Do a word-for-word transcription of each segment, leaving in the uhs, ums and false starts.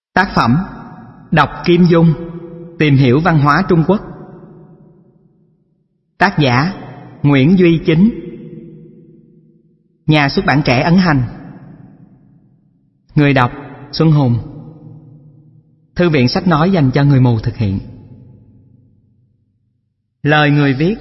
Tác phẩm Đọc Kim Dung, tìm hiểu văn hóa Trung Quốc. Tác giả Nguyễn Duy Chính. Nhà xuất bản Trẻ ấn hành. Người đọc Xuân Hùng. Thư viện sách nói dành cho người mù thực hiện. Lời người viết.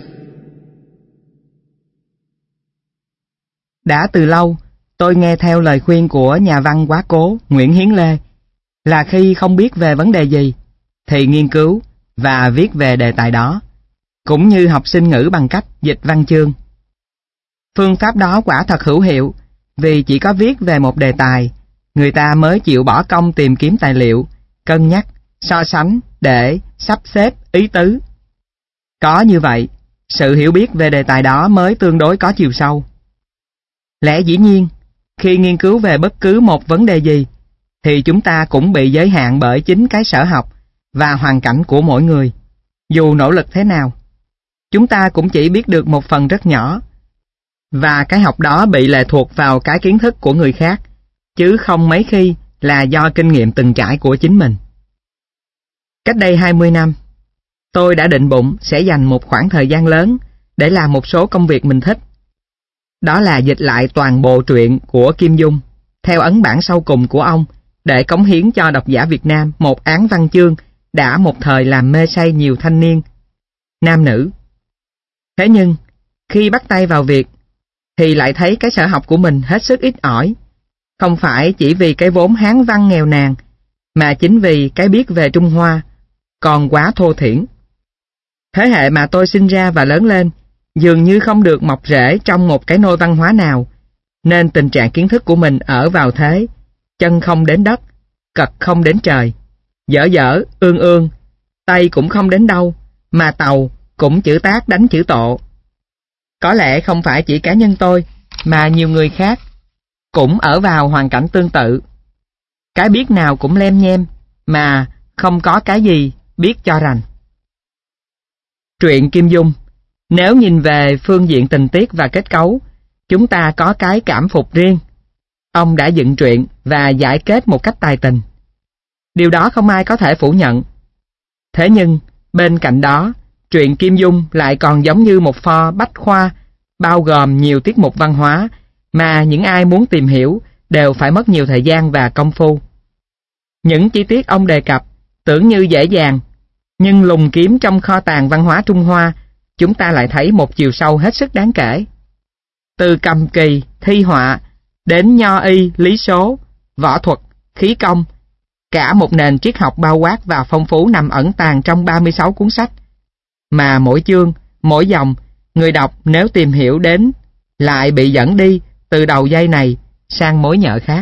Đã từ lâu tôi nghe theo lời khuyên của nhà văn quá cố Nguyễn Hiến Lê là khi không biết về vấn đề gì thì nghiên cứu và viết về đề tài đó, cũng như học sinh ngữ bằng cách dịch văn chương. Phương pháp đó quả thật hữu hiệu, vì chỉ có viết về một đề tài, người ta mới chịu bỏ công tìm kiếm tài liệu, cân nhắc, so sánh để sắp xếp ý tứ. Có như vậy, sự hiểu biết về đề tài đó mới tương đối có chiều sâu. Lẽ dĩ nhiên, khi nghiên cứu về bất cứ một vấn đề gì, thì chúng ta cũng bị giới hạn bởi chính cái sở học và hoàn cảnh của mỗi người. Dù nỗ lực thế nào, chúng ta cũng chỉ biết được một phần rất nhỏ, và cái học đó bị lệ thuộc vào cái kiến thức của người khác, chứ không mấy khi là do kinh nghiệm từng trải của chính mình. Cách đây hai mươi năm, tôi đã định bụng sẽ dành một khoảng thời gian lớn để làm một số công việc mình thích. Đó là dịch lại toàn bộ truyện của Kim Dung, theo ấn bản sau cùng của ông, để cống hiến cho độc giả Việt Nam một án văn chương đã một thời làm mê say nhiều thanh niên, nam nữ. Thế nhưng, khi bắt tay vào việc, thì lại thấy cái sở học của mình hết sức ít ỏi, không phải chỉ vì cái vốn Hán văn nghèo nàn, mà chính vì cái biết về Trung Hoa còn quá thô thiển. Thế hệ mà tôi sinh ra và lớn lên dường như không được mọc rễ trong một cái nôi văn hóa nào, nên tình trạng kiến thức của mình ở vào thế chân không đến đất, cật không đến trời, dở dở, ương ương, tay cũng không đến đâu, mà tàu cũng chữ tác đánh chữ tộ. Có lẽ không phải chỉ cá nhân tôi, mà nhiều người khác cũng ở vào hoàn cảnh tương tự. Cái biết nào cũng lem nhem, mà không có cái gì biết cho rành. Truyện Kim Dung, nếu nhìn về phương diện tình tiết và kết cấu, chúng ta có cái cảm phục riêng. Ông đã dựng truyện và giải kết một cách tài tình. Điều đó không ai có thể phủ nhận. Thế nhưng, bên cạnh đó, truyện Kim Dung lại còn giống như một pho bách khoa, bao gồm nhiều tiết mục văn hóa, mà những ai muốn tìm hiểu đều phải mất nhiều thời gian và công phu. Những chi tiết ông đề cập tưởng như dễ dàng, nhưng lùng kiếm trong kho tàng văn hóa Trung Hoa, chúng ta lại thấy một chiều sâu hết sức đáng kể. Từ cầm kỳ, thi họa, đến nho y, lý số, võ thuật, khí công, cả một nền triết học bao quát và phong phú nằm ẩn tàng trong ba mươi sáu cuốn sách, mà mỗi chương, mỗi dòng, người đọc nếu tìm hiểu đến lại bị dẫn đi từ đầu dây này sang mối nhợ khác.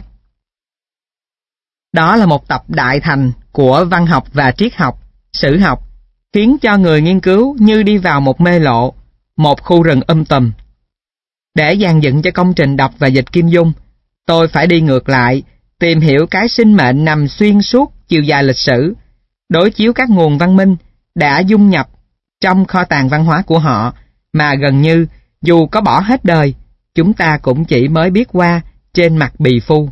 Đó là một tập đại thành của văn học và triết học, sử học, khiến cho người nghiên cứu như đi vào một mê lộ, một khu rừng um tùm. Để dàn dựng cho công trình đọc và dịch Kim Dung, tôi phải đi ngược lại, tìm hiểu cái sinh mệnh nằm xuyên suốt chiều dài lịch sử, đối chiếu các nguồn văn minh đã dung nhập trong kho tàng văn hóa của họ, mà gần như dù có bỏ hết đời, chúng ta cũng chỉ mới biết qua trên mặt bì phu.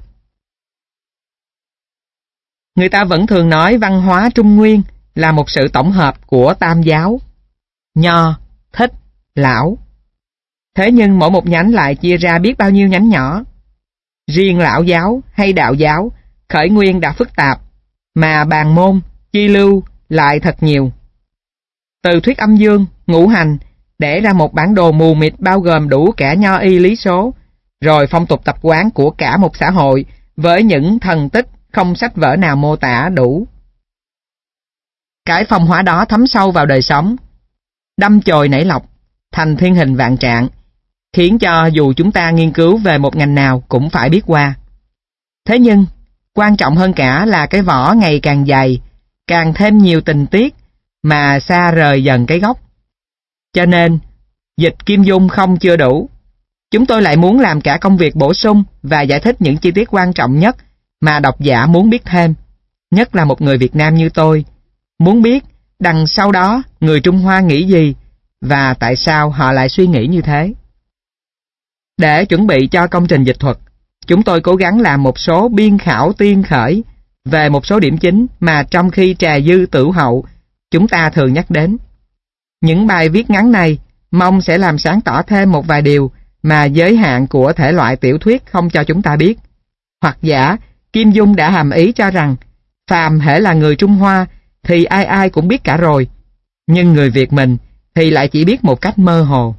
Người ta vẫn thường nói văn hóa Trung Nguyên là một sự tổng hợp của tam giáo, Nho, Thích, Lão. Thế nhưng mỗi một nhánh lại chia ra biết bao nhiêu nhánh nhỏ. Riêng Lão giáo hay Đạo giáo, khởi nguyên đã phức tạp, mà bàn môn, chi lưu lại thật nhiều. Từ thuyết âm dương, ngũ hành, để ra một bản đồ mù mịt bao gồm đủ cả nho y lý số, rồi phong tục tập quán của cả một xã hội với những thần tích không sách vở nào mô tả đủ. Cái phong hóa đó thấm sâu vào đời sống, đâm chồi nảy lọc, thành thiên hình vạn trạng, khiến cho dù chúng ta nghiên cứu về một ngành nào cũng phải biết qua. Thế nhưng, quan trọng hơn cả là cái vỏ ngày càng dày, càng thêm nhiều tình tiết, mà xa rời dần cái gốc. Cho nên, dịch Kim Dung không chưa đủ. Chúng tôi lại muốn làm cả công việc bổ sung và giải thích những chi tiết quan trọng nhất mà độc giả muốn biết thêm, nhất là một người Việt Nam như tôi, muốn biết đằng sau đó người Trung Hoa nghĩ gì và tại sao họ lại suy nghĩ như thế. Để chuẩn bị cho công trình dịch thuật, chúng tôi cố gắng làm một số biên khảo tiên khởi về một số điểm chính mà trong khi trà dư tửu hậu, chúng ta thường nhắc đến. Những bài viết ngắn này mong sẽ làm sáng tỏ thêm một vài điều mà giới hạn của thể loại tiểu thuyết không cho chúng ta biết. Hoặc giả, Kim Dung đã hàm ý cho rằng, phàm hễ là người Trung Hoa thì ai ai cũng biết cả rồi, nhưng người Việt mình thì lại chỉ biết một cách mơ hồ.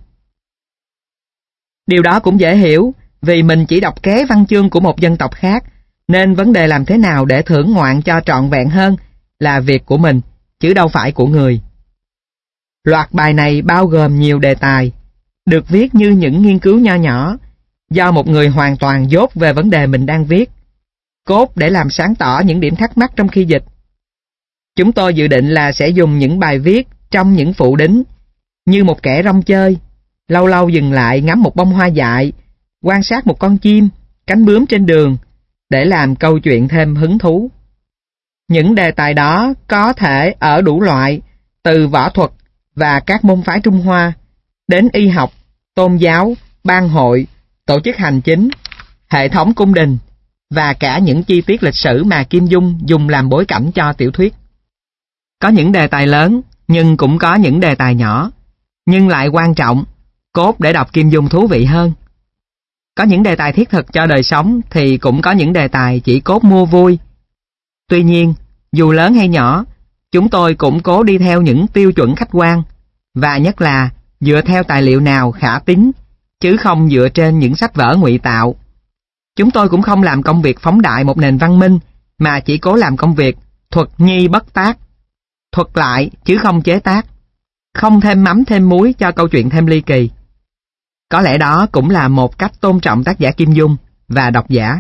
Điều đó cũng dễ hiểu, vì mình chỉ đọc ké văn chương của một dân tộc khác, nên vấn đề làm thế nào để thưởng ngoạn cho trọn vẹn hơn là việc của mình, chứ đâu phải của người. Loạt bài này bao gồm nhiều đề tài, được viết như những nghiên cứu nho nhỏ, do một người hoàn toàn dốt về vấn đề mình đang viết, cốt để làm sáng tỏ những điểm thắc mắc trong khi dịch. Chúng tôi dự định là sẽ dùng những bài viết trong những phụ đính, như một kẻ rong chơi, lâu lâu dừng lại ngắm một bông hoa dại, quan sát một con chim, cánh bướm trên đường, để làm câu chuyện thêm hứng thú. Những đề tài đó có thể ở đủ loại, từ võ thuật và các môn phái Trung Hoa, đến y học, tôn giáo, ban hội, tổ chức hành chính, hệ thống cung đình, và cả những chi tiết lịch sử mà Kim Dung dùng làm bối cảnh cho tiểu thuyết. Có những đề tài lớn, nhưng cũng có những đề tài nhỏ, nhưng lại quan trọng, cốt để đọc Kim Dung thú vị hơn. Có những đề tài thiết thực cho đời sống thì cũng có những đề tài chỉ cốt mua vui. Tuy nhiên, dù lớn hay nhỏ, chúng tôi cũng cố đi theo những tiêu chuẩn khách quan, và nhất là dựa theo tài liệu nào khả tín, chứ không dựa trên những sách vở ngụy tạo. Chúng tôi cũng không làm công việc phóng đại một nền văn minh, mà chỉ cố làm công việc thuật nhi bất tác, thuật lại chứ không chế tác, không thêm mắm thêm muối cho câu chuyện thêm ly kỳ. Có lẽ đó cũng là một cách tôn trọng tác giả Kim Dung và độc giả.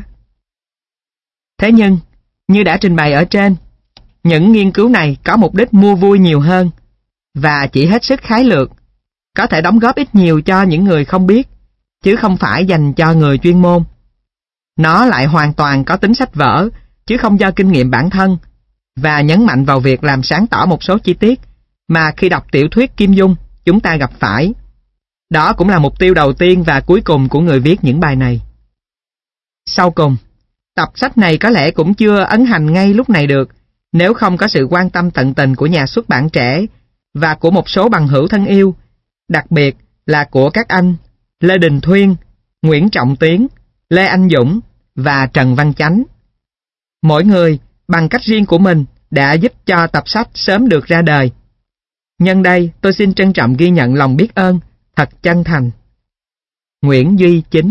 Thế nhưng, như đã trình bày ở trên, những nghiên cứu này có mục đích mua vui nhiều hơn, và chỉ hết sức khái lược, có thể đóng góp ít nhiều cho những người không biết, chứ không phải dành cho người chuyên môn. Nó lại hoàn toàn có tính sách vở, chứ không do kinh nghiệm bản thân, và nhấn mạnh vào việc làm sáng tỏ một số chi tiết mà khi đọc tiểu thuyết Kim Dung chúng ta gặp phải. Đó cũng là mục tiêu đầu tiên và cuối cùng của người viết những bài này. Sau cùng, tập sách này có lẽ cũng chưa ấn hành ngay lúc này được, nếu không có sự quan tâm tận tình của nhà xuất bản trẻ và của một số bằng hữu thân yêu, đặc biệt là của các anh Lê Đình Thuyên, Nguyễn Trọng Tiến, Lê Anh Dũng và Trần Văn Chánh. Mỗi người, bằng cách riêng của mình, đã giúp cho tập sách sớm được ra đời. Nhân đây, tôi xin trân trọng ghi nhận lòng biết ơn thật chân thành. Nguyễn Duy Chính.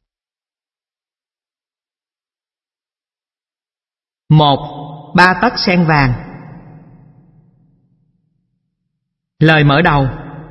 một. Ba tấc sen vàng. Lời mở đầu.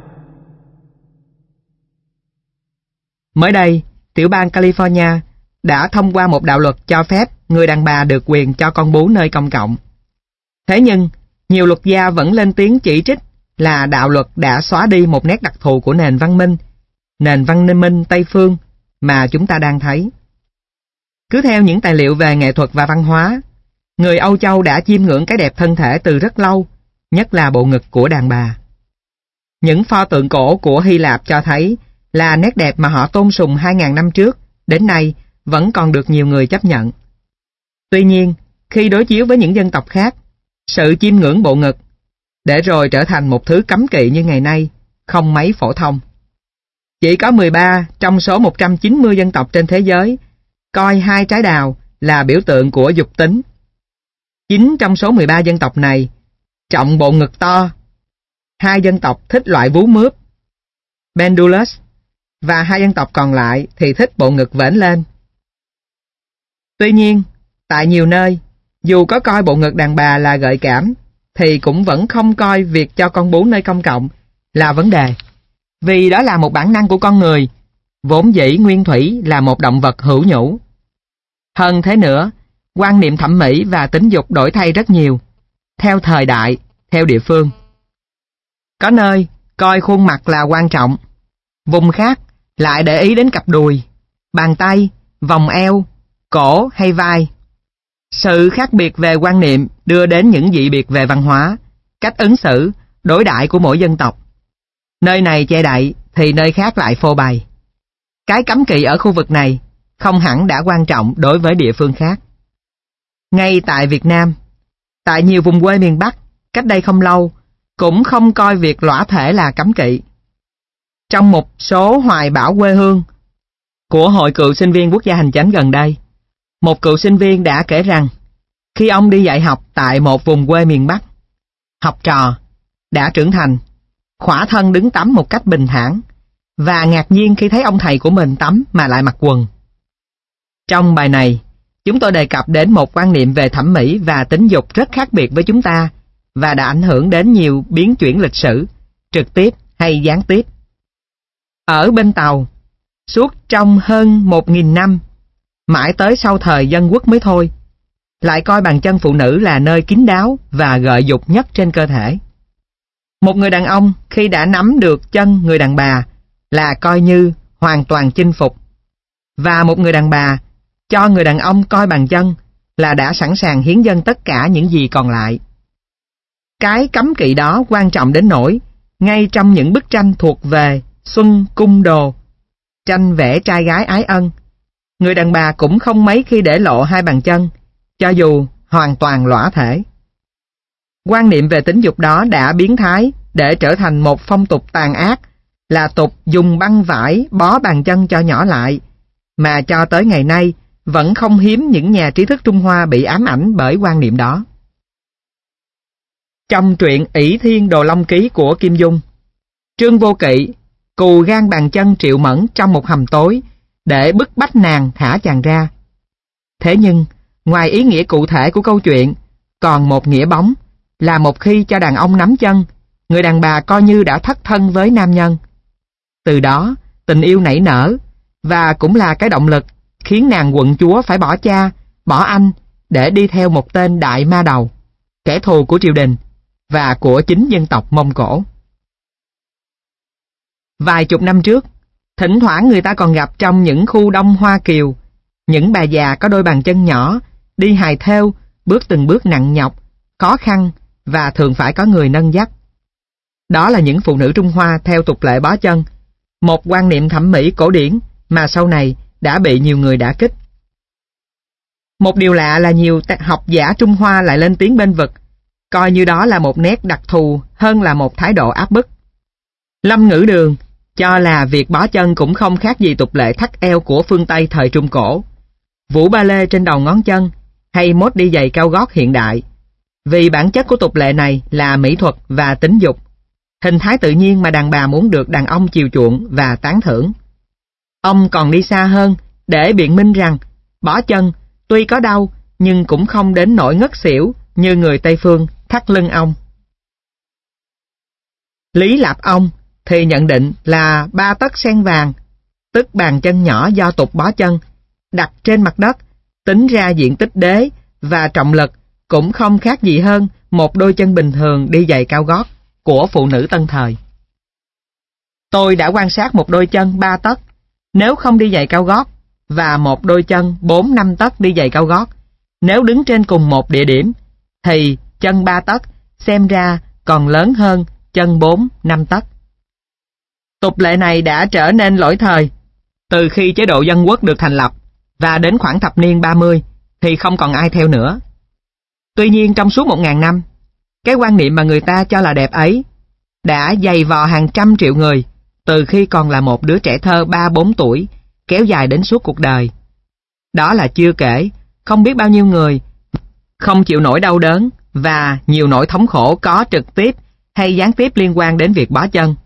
Mới đây, tiểu bang California đã thông qua một đạo luật cho phép người đàn bà được quyền cho con bú nơi công cộng. Thế nhưng, nhiều luật gia vẫn lên tiếng chỉ trích là đạo luật đã xóa đi một nét đặc thù của nền văn minh, nền văn minh Tây Phương mà chúng ta đang thấy. Cứ theo những tài liệu về nghệ thuật và văn hóa, người Âu Châu đã chiêm ngưỡng cái đẹp thân thể từ rất lâu, nhất là bộ ngực của đàn bà. Những pho tượng cổ của Hy Lạp cho thấy là nét đẹp mà họ tôn sùng hai nghìn năm trước, đến nay vẫn còn được nhiều người chấp nhận. Tuy nhiên, khi đối chiếu với những dân tộc khác, sự chiêm ngưỡng bộ ngực, để rồi trở thành một thứ cấm kỵ như ngày nay, không mấy phổ thông. Chỉ có mười ba trong số một trăm chín mươi dân tộc trên thế giới coi hai trái đào là biểu tượng của dục tính. chín trong số mười ba dân tộc này trọng bộ ngực to. Hai dân tộc thích loại vú mướp, pendulous, và hai dân tộc còn lại thì thích bộ ngực vểnh lên. Tuy nhiên, tại nhiều nơi, dù có coi bộ ngực đàn bà là gợi cảm, thì cũng vẫn không coi việc cho con bú nơi công cộng là vấn đề, vì đó là một bản năng của con người, vốn dĩ nguyên thủy là một động vật hữu nhũ. Hơn thế nữa, quan niệm thẩm mỹ và tính dục đổi thay rất nhiều, theo thời đại, theo địa phương. Có nơi, coi khuôn mặt là quan trọng, vùng khác lại để ý đến cặp đùi, bàn tay, vòng eo, cổ hay vai. Sự khác biệt về quan niệm đưa đến những dị biệt về văn hóa, cách ứng xử, đối đãi của mỗi dân tộc. Nơi này che đậy thì nơi khác lại phô bày. Cái cấm kỵ ở khu vực này không hẳn đã quan trọng đối với địa phương khác. Ngay tại Việt Nam, tại nhiều vùng quê miền Bắc, cách đây không lâu, cũng không coi việc lõa thể là cấm kỵ. Trong một số hoài bão quê hương của Hội Cựu Sinh viên Quốc gia Hành Chánh gần đây, một cựu sinh viên đã kể rằng khi ông đi dạy học tại một vùng quê miền Bắc, học trò đã trưởng thành, khỏa thân đứng tắm một cách bình thản và ngạc nhiên khi thấy ông thầy của mình tắm mà lại mặc quần. Trong bài này, chúng tôi đề cập đến một quan niệm về thẩm mỹ và tính dục rất khác biệt với chúng ta và đã ảnh hưởng đến nhiều biến chuyển lịch sử, trực tiếp hay gián tiếp. Ở bên Tàu, suốt trong hơn một nghìn năm, mãi tới sau thời dân quốc mới thôi, lại coi bàn chân phụ nữ là nơi kín đáo và gợi dục nhất trên cơ thể. Một người đàn ông khi đã nắm được chân người đàn bà là coi như hoàn toàn chinh phục, và một người đàn bà cho người đàn ông coi bàn chân là đã sẵn sàng hiến dâng tất cả những gì còn lại. Cái cấm kỵ đó quan trọng đến nỗi ngay trong những bức tranh thuộc về Xuân Cung Đồ, tranh vẽ trai gái ái ân, người đàn bà cũng không mấy khi để lộ hai bàn chân, cho dù hoàn toàn lõa thể. Quan niệm về tính dục đó đã biến thái để trở thành một phong tục tàn ác, là tục dùng băng vải bó bàn chân cho nhỏ lại, mà cho tới ngày nay vẫn không hiếm những nhà trí thức Trung Hoa bị ám ảnh bởi quan niệm đó. Trong truyện ỷ Thiên Đồ Long Ký của Kim Dung, Trương Vô Kỵ cù gan bàn chân Triệu Mẫn trong một hầm tối để bức bách nàng thả chàng ra. Thế nhưng, ngoài ý nghĩa cụ thể của câu chuyện, còn một nghĩa bóng là một khi cho đàn ông nắm chân, người đàn bà coi như đã thất thân với nam nhân. Từ đó, tình yêu nảy nở, và cũng là cái động lực khiến nàng quận chúa phải bỏ cha, bỏ anh để đi theo một tên đại ma đầu, kẻ thù của triều đình và của chính dân tộc Mông Cổ. Vài chục năm trước, thỉnh thoảng người ta còn gặp trong những khu đông Hoa Kiều những bà già có đôi bàn chân nhỏ, đi hài thêu, bước từng bước nặng nhọc, khó khăn và thường phải có người nâng dắt. Đó là những phụ nữ Trung Hoa theo tục lệ bó chân, một quan niệm thẩm mỹ cổ điển mà sau này đã bị nhiều người đả kích. Một điều lạ là nhiều học giả Trung Hoa lại lên tiếng bênh vực, coi như đó là một nét đặc thù hơn là một thái độ áp bức. Lâm Ngữ Đường cho là việc bó chân cũng không khác gì tục lệ thắt eo của phương Tây thời Trung Cổ, vũ ba lê trên đầu ngón chân hay mốt đi giày cao gót hiện đại. Vì bản chất của tục lệ này là mỹ thuật và tính dục, hình thái tự nhiên mà đàn bà muốn được đàn ông chiều chuộng và tán thưởng. Ông còn đi xa hơn để biện minh rằng bó chân tuy có đau nhưng cũng không đến nỗi ngất xỉu như người Tây Phương thắt lưng ông. Lý Lạp Ông thì nhận định là ba tấc sen vàng, tức bàn chân nhỏ do tục bó chân, đặt trên mặt đất, tính ra diện tích đế và trọng lực cũng không khác gì hơn một đôi chân bình thường đi giày cao gót của phụ nữ tân thời. Tôi đã quan sát một đôi chân ba tấc nếu không đi giày cao gót và một đôi chân bốn năm tấc đi giày cao gót. Nếu đứng trên cùng một địa điểm thì chân ba tấc xem ra còn lớn hơn chân bốn năm tấc. Tục lệ này đã trở nên lỗi thời từ khi chế độ dân quốc được thành lập, và đến khoảng thập niên ba mươi thì không còn ai theo nữa. Tuy nhiên trong suốt một ngàn năm, cái quan niệm mà người ta cho là đẹp ấy đã dày vò hàng trăm triệu người từ khi còn là một đứa trẻ thơ ba bốn tuổi, kéo dài đến suốt cuộc đời. Đó là chưa kể không biết bao nhiêu người không chịu nổi đau đớn và nhiều nỗi thống khổ có trực tiếp hay gián tiếp liên quan đến việc bó chân.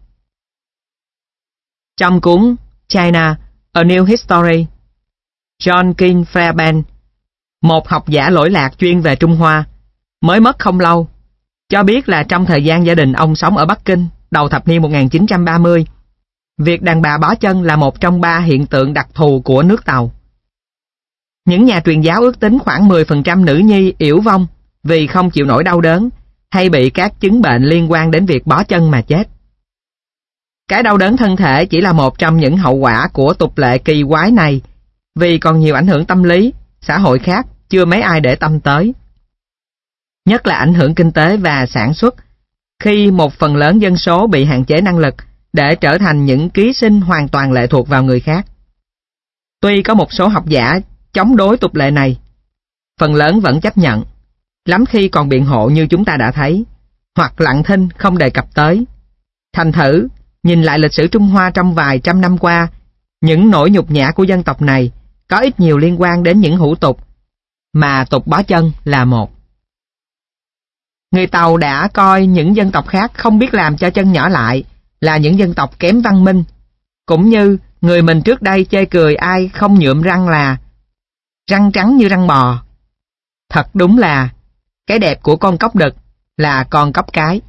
Trong cuốn China, A New History, John King Fairbairn, một học giả lỗi lạc chuyên về Trung Hoa, mới mất không lâu, cho biết là trong thời gian gia đình ông sống ở Bắc Kinh đầu thập niên một nghìn chín trăm ba mươi, việc đàn bà bó chân là một trong ba hiện tượng đặc thù của nước Tàu. Những nhà truyền giáo ước tính khoảng mười phần trăm nữ nhi yểu vong vì không chịu nổi đau đớn hay bị các chứng bệnh liên quan đến việc bó chân mà chết. Cái đau đớn thân thể chỉ là một trong những hậu quả của tục lệ kỳ quái này, vì còn nhiều ảnh hưởng tâm lý, xã hội khác chưa mấy ai để tâm tới. Nhất là ảnh hưởng kinh tế và sản xuất, khi một phần lớn dân số bị hạn chế năng lực để trở thành những ký sinh hoàn toàn lệ thuộc vào người khác. Tuy có một số học giả chống đối tục lệ này, phần lớn vẫn chấp nhận, lắm khi còn biện hộ như chúng ta đã thấy, hoặc lặng thinh không đề cập tới. Thành thử, nhìn lại lịch sử Trung Hoa trong vài trăm năm qua, những nỗi nhục nhã của dân tộc này có ít nhiều liên quan đến những hủ tục, mà tục bó chân là một. Người Tàu đã coi những dân tộc khác không biết làm cho chân nhỏ lại là những dân tộc kém văn minh, cũng như người mình trước đây chê cười ai không nhuộm răng là răng trắng như răng bò. Thật đúng là cái đẹp của con cóc đực là con cóc cái.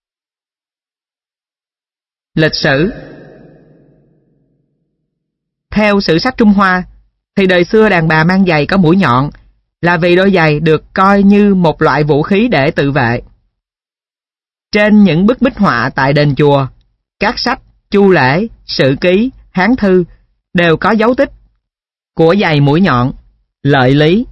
Lịch sử. Theo sử sách Trung Hoa, thì đời xưa đàn bà mang giày có mũi nhọn là vì đôi giày được coi như một loại vũ khí để tự vệ. Trên những bức bích họa tại đền chùa, các sách, chu lễ, sử ký, hán thư đều có dấu tích của giày mũi nhọn, lợi lý.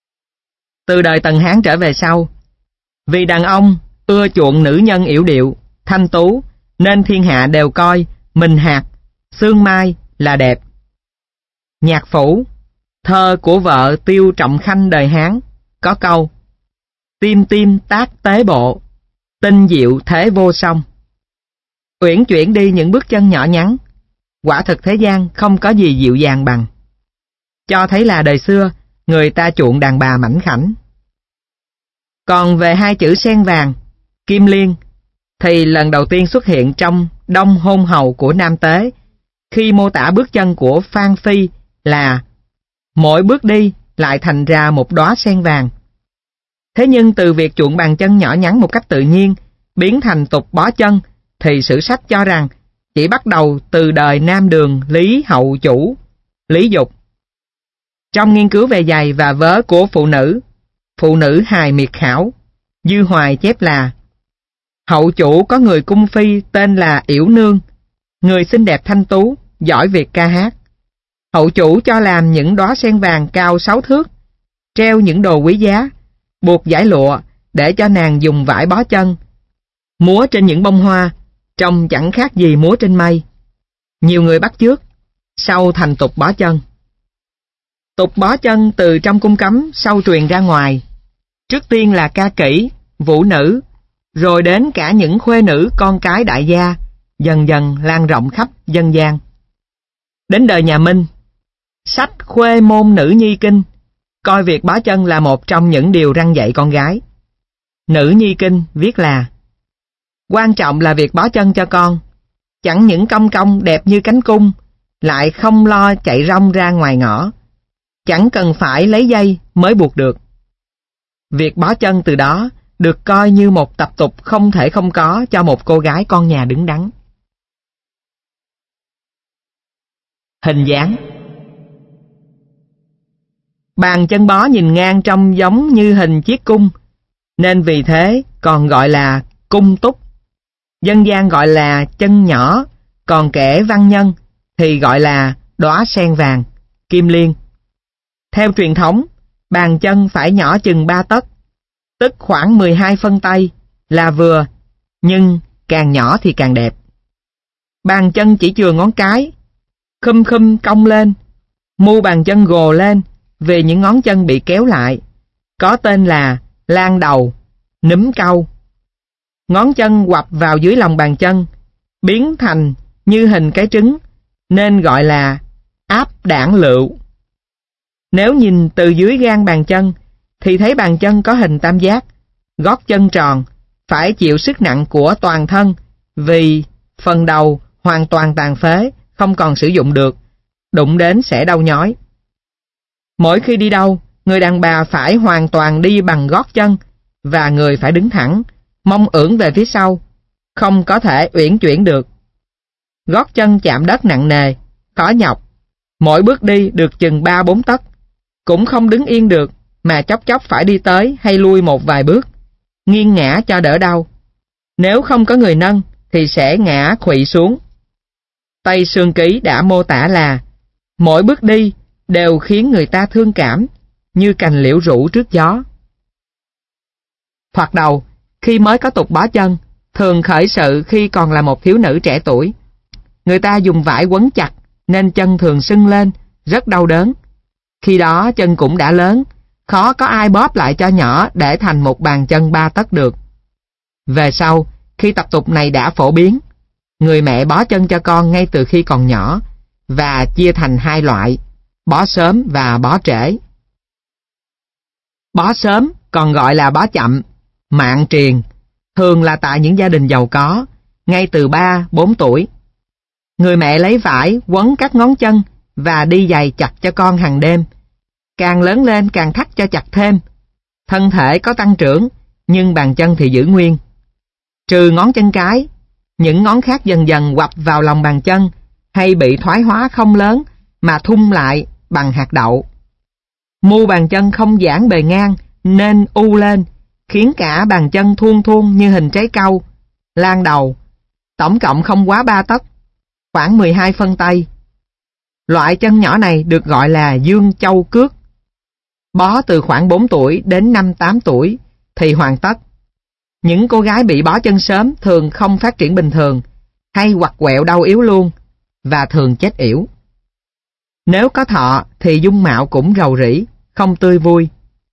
Từ đời Tần Hán trở về sau, vì đàn ông ưa chuộng nữ nhân yểu điệu, thanh tú, nên thiên hạ đều coi Mình Hạt, Xương Mai là đẹp. Nhạc Phủ, thơ của vợ Tiêu Trọng Khanh đời Hán, có câu: tim tim tác tế bộ, tinh diệu thế vô song. Uyển chuyển đi những bước chân nhỏ nhắn, quả thực thế gian không có gì dịu dàng bằng. Cho thấy là đời xưa người ta chuộng đàn bà mảnh khảnh. Còn về hai chữ sen vàng, kim liên, thì lần đầu tiên xuất hiện trong Đông Hôn Hầu của Nam Tế, khi mô tả bước chân của Phan Phi là mỗi bước đi lại thành ra một đóa sen vàng. Thế nhưng từ việc chuộng bàn chân nhỏ nhắn một cách tự nhiên biến thành tục bó chân, thì sử sách cho rằng chỉ bắt đầu từ đời Nam Đường Lý Hậu Chủ, Lý Dục. Trong nghiên cứu về giày và vớ của phụ nữ, Phụ nữ hài miệt khảo, Dư Hoài chép là: Hậu Chủ có người cung phi tên là Yểu Nương, người xinh đẹp thanh tú, giỏi việc ca hát. Hậu Chủ cho làm những đóa sen vàng cao sáu thước, treo những đồ quý giá, buộc dải lụa để cho nàng dùng vải bó chân, múa trên những bông hoa, trông chẳng khác gì múa trên mây. Nhiều người bắt chước, sau thành tục bó chân. Tục bó chân từ trong cung cấm sau truyền ra ngoài. Trước tiên là ca kỹ, vũ nữ, rồi đến cả những khuê nữ con cái đại gia, dần dần lan rộng khắp dân gian. Đến đời nhà Minh, sách Khuê Môn Nữ Nhi Kinh coi việc bó chân là một trong những điều răn dạy con gái. Nữ Nhi Kinh viết là: quan trọng là việc bó chân cho con, chẳng những cong cong đẹp như cánh cung, lại không lo chạy rong ra ngoài ngõ, chẳng cần phải lấy dây mới buộc được. Việc bó chân từ đó được coi như một tập tục không thể không có cho một cô gái con nhà đứng đắn. Hình dáng. Bàn chân bó nhìn ngang trông giống như hình chiếc cung, nên vì thế còn gọi là cung túc. Dân gian gọi là chân nhỏ, còn kẻ văn nhân thì gọi là đóa sen vàng, kim liên. Theo truyền thống, bàn chân phải nhỏ chừng ba tấc, tức khoảng mười hai phân tay là vừa, nhưng càng nhỏ thì càng đẹp. Bàn chân chỉ chừa ngón cái, khum khum cong lên, mu bàn chân gồ lên vì những ngón chân bị kéo lại, có tên là lan đầu, núm cau. Ngón chân quặp vào dưới lòng bàn chân, biến thành như hình cái trứng, nên gọi là áp đảng lựu. Nếu nhìn từ dưới gan bàn chân, thì thấy bàn chân có hình tam giác, gót chân tròn, phải chịu sức nặng của toàn thân, vì phần đầu hoàn toàn tàn phế, không còn sử dụng được, đụng đến sẽ đau nhói. Mỗi khi đi đâu, người đàn bà phải hoàn toàn đi bằng gót chân, và người phải đứng thẳng, mông ưỡn về phía sau, không có thể uyển chuyển được. Gót chân chạm đất nặng nề, khó nhọc, mỗi bước đi được chừng ba bốn tấc, cũng không đứng yên được, mà chốc chốc phải đi tới hay lui một vài bước, nghiêng ngã cho đỡ đau. Nếu không có người nâng, thì sẽ ngã khuỵu xuống. Tây Sương Ký đã mô tả là mỗi bước đi đều khiến người ta thương cảm, như cành liễu rũ trước gió. Thoạt đầu, khi mới có tục bó chân, thường khởi sự khi còn là một thiếu nữ trẻ tuổi. Người ta dùng vải quấn chặt, nên chân thường sưng lên, rất đau đớn. Khi đó chân cũng đã lớn, khó có ai bóp lại cho nhỏ để thành một bàn chân ba tấc được. Về sau, khi tập tục này đã phổ biến, người mẹ bó chân cho con ngay từ khi còn nhỏ và chia thành hai loại, bó sớm và bó trễ. Bó sớm còn gọi là bó chậm, mạn triền, thường là tại những gia đình giàu có, ngay từ ba, bốn tuổi. Người mẹ lấy vải quấn các ngón chân và đi giày chặt cho con hàng đêm. Càng lớn lên càng thắt cho chặt thêm. Thân thể có tăng trưởng, nhưng bàn chân thì giữ nguyên. Trừ ngón chân cái, những ngón khác dần dần quặp vào lòng bàn chân hay bị thoái hóa không lớn mà thun lại bằng hạt đậu. Mu bàn chân không giãn bề ngang nên u lên, khiến cả bàn chân thuôn thuôn như hình trái cau, lan đầu, tổng cộng không quá ba tấc, khoảng mười hai phân tay. Loại chân nhỏ này được gọi là dương châu cước. Bó từ khoảng bốn tuổi đến năm tám tuổi thì hoàn tất. Những cô gái bị bó chân sớm thường không phát triển bình thường, hay quặt quẹo đau yếu luôn, và thường chết yểu. Nếu có thọ thì dung mạo cũng rầu rĩ, không tươi vui.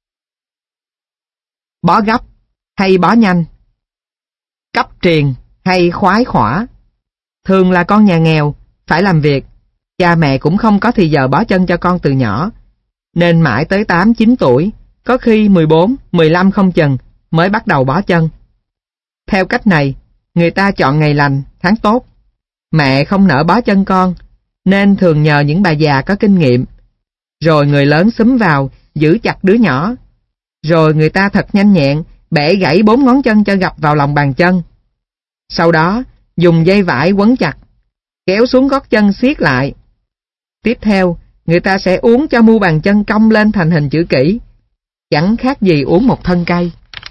Bó gấp hay bó nhanh, cấp triền hay khoái khỏa. Thường là con nhà nghèo, phải làm việc, cha mẹ cũng không có thì giờ bó chân cho con từ nhỏ, nên mãi tới tám chín tuổi, có khi mười bốn, mười lăm không chừng, mới bắt đầu bó chân. Theo cách này, người ta chọn ngày lành, tháng tốt. Mẹ không nỡ bó chân con, nên thường nhờ những bà già có kinh nghiệm. Rồi người lớn xúm vào, giữ chặt đứa nhỏ. Rồi người ta thật nhanh nhẹn, bẻ gãy bốn ngón chân cho gập vào lòng bàn chân. Sau đó, dùng dây vải quấn chặt, kéo xuống gót chân siết lại. Tiếp theo, người ta sẽ uốn cho mu bàn chân cong lên thành hình chữ kỷ. Chẳng khác gì uốn một thân cây.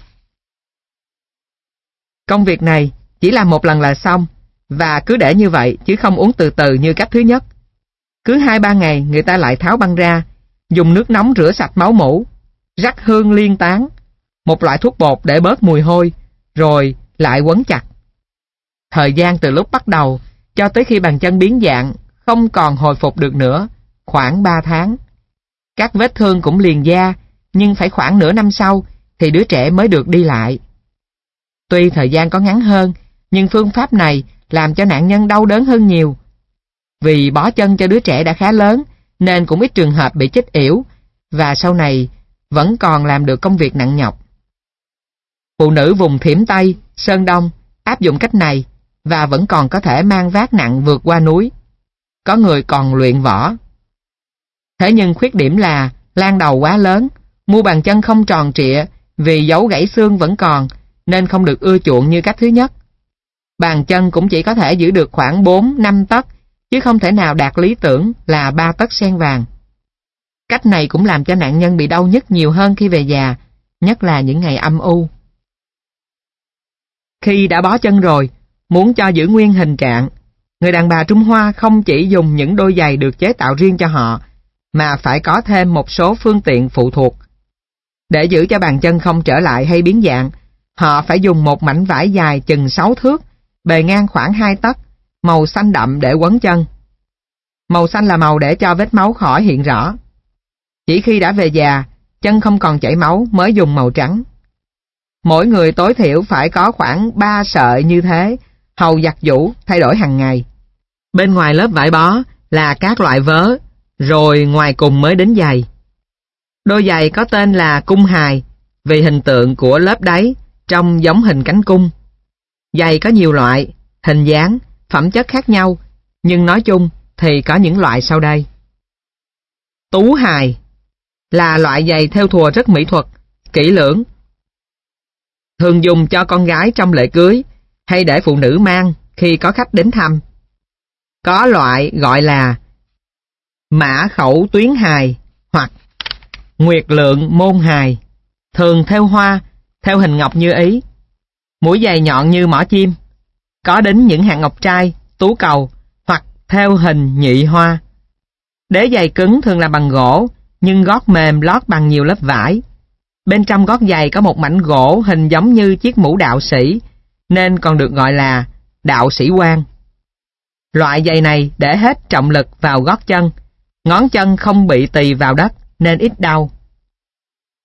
Công việc này chỉ làm một lần là xong, và cứ để như vậy chứ không uống từ từ như cách thứ nhất. Cứ hai ba ngày người ta lại tháo băng ra, dùng nước nóng rửa sạch máu mủ, rắc hương liên tán, một loại thuốc bột để bớt mùi hôi, rồi lại quấn chặt. Thời gian từ lúc bắt đầu cho tới khi bàn chân biến dạng, không còn hồi phục được nữa, khoảng ba tháng. Các vết thương cũng liền da, nhưng phải khoảng nửa năm sau thì đứa trẻ mới được đi lại. Tuy thời gian có ngắn hơn, nhưng phương pháp này làm cho nạn nhân đau đớn hơn nhiều. Vì bó chân cho đứa trẻ đã khá lớn, nên cũng ít trường hợp bị chết yểu, và sau này vẫn còn làm được công việc nặng nhọc. Phụ nữ vùng Thiểm Tây, Sơn Đông áp dụng cách này, và vẫn còn có thể mang vác nặng vượt qua núi. Có người còn luyện võ. Thế nhưng khuyết điểm là lan đầu quá lớn, mu bàn chân không tròn trịa vì dấu gãy xương vẫn còn, nên không được ưa chuộng như cách thứ nhất. Bàn chân cũng chỉ có thể giữ được khoảng bốn năm tấc, chứ không thể nào đạt lý tưởng là ba tấc sen vàng. Cách này cũng làm cho nạn nhân bị đau nhức nhiều hơn khi về già, nhất là những ngày âm u. Khi đã bó chân rồi, muốn cho giữ nguyên hình trạng, người đàn bà Trung Hoa không chỉ dùng những đôi giày được chế tạo riêng cho họ, mà phải có thêm một số phương tiện phụ thuộc. Để giữ cho bàn chân không trở lại hay biến dạng, họ phải dùng một mảnh vải dài chừng sáu thước, bề ngang khoảng hai tấc, màu xanh đậm để quấn chân. Màu xanh là màu để cho vết máu khỏi hiện rõ. Chỉ khi đã về già, chân không còn chảy máu mới dùng màu trắng. Mỗi người tối thiểu phải có khoảng ba sợi như thế, hầu giặt giũ, thay đổi hàng ngày. Bên ngoài lớp vải bó là các loại vớ, rồi ngoài cùng mới đến giày. Đôi giày có tên là cung hài, vì hình tượng của lớp đáy trông giống hình cánh cung. Giày có nhiều loại, hình dáng, phẩm chất khác nhau, nhưng nói chung thì có những loại sau đây. Tú hài là loại giày thêu thùa rất mỹ thuật, kỹ lưỡng, thường dùng cho con gái trong lễ cưới hay để phụ nữ mang khi có khách đến thăm. Có loại gọi là mã khẩu tuyến hài hoặc nguyệt lượng môn hài, thường thêu hoa, theo hình ngọc như ý. Mũi giày nhọn như mỏ chim, có đính những hạt ngọc trai, tú cầu hoặc theo hình nhị hoa. Đế giày cứng thường là bằng gỗ, nhưng gót mềm lót bằng nhiều lớp vải. Bên trong gót giày có một mảnh gỗ hình giống như chiếc mũ đạo sĩ, nên còn được gọi là đạo sĩ quan. Loại giày này để hết trọng lực vào gót chân, ngón chân không bị tì vào đất nên ít đau.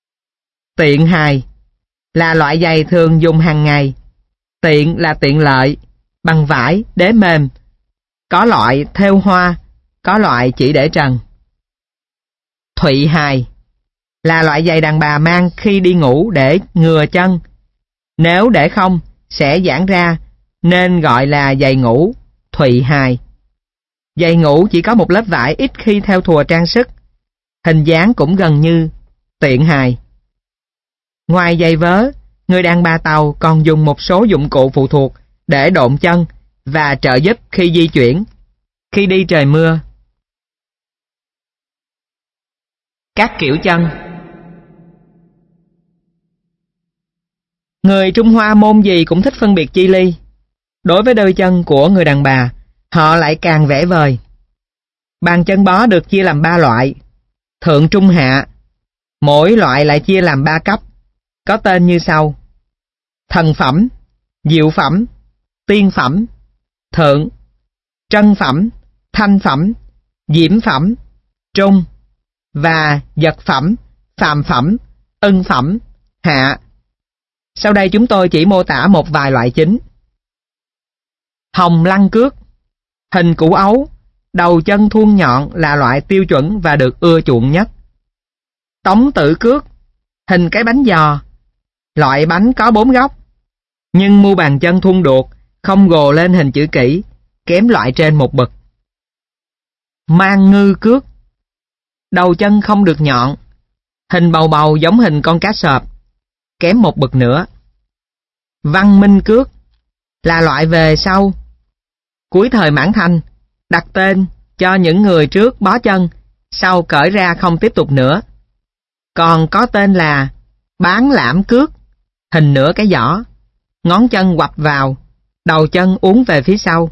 Tiện hài là loại giày thường dùng hàng ngày. Tiện là tiện lợi, bằng vải, đế mềm. Có loại thêu hoa, có loại chỉ để trần. Thụy hài là loại giày đàn bà mang khi đi ngủ để ngừa chân. Nếu để không, sẽ giãn ra, nên gọi là giày ngủ, thụy hài. Giày ngủ chỉ có một lớp vải ít khi theo thùa trang sức. Hình dáng cũng gần như tiện hài. Ngoài giày vớ, người đàn bà Tàu còn dùng một số dụng cụ phụ thuộc để độn chân và trợ giúp khi di chuyển, khi đi trời mưa. Các kiểu chân. Người Trung Hoa môn gì cũng thích phân biệt chi ly. Đối với đôi chân của người đàn bà, họ lại càng vẽ vời. Bàn chân bó được chia làm ba loại: thượng, trung, hạ. Mỗi loại lại chia làm ba cấp, có tên như sau: thần phẩm, diệu phẩm, tiên phẩm, thượng, trân phẩm, thanh phẩm, diễm phẩm, trung, và vật phẩm, phàm phẩm, ân phẩm, hạ. Sau đây chúng tôi chỉ mô tả một vài loại chính. Hồng lăng cước, hình củ ấu, đầu chân thuôn nhọn là loại tiêu chuẩn và được ưa chuộng nhất. Tống tử cước, hình cái bánh giò, loại bánh có bốn góc, nhưng mu bàn chân thuôn đuột, không gồ lên hình chữ kỷ, kém loại trên một bậc. Mang ngư cước, đầu chân không được nhọn, hình bầu bầu giống hình con cá sợp, kém một bậc nữa. Văn minh cước là loại về sau cuối thời Mãn Thanh, đặt tên cho những người trước bó chân, sau cởi ra không tiếp tục nữa. Còn có tên là bán lãm cước, hình nửa cái giỏ, ngón chân quặp vào, đầu chân uốn về phía sau.